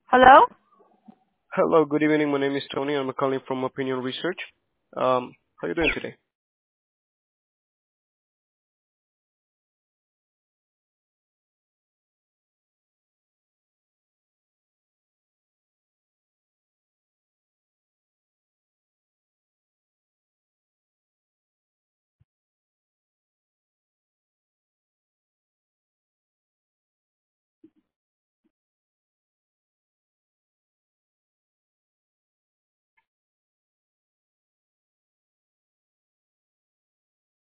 Hello? Hello, good evening. My name is Tony. I'm calling from Opinion Research. How are you doing today?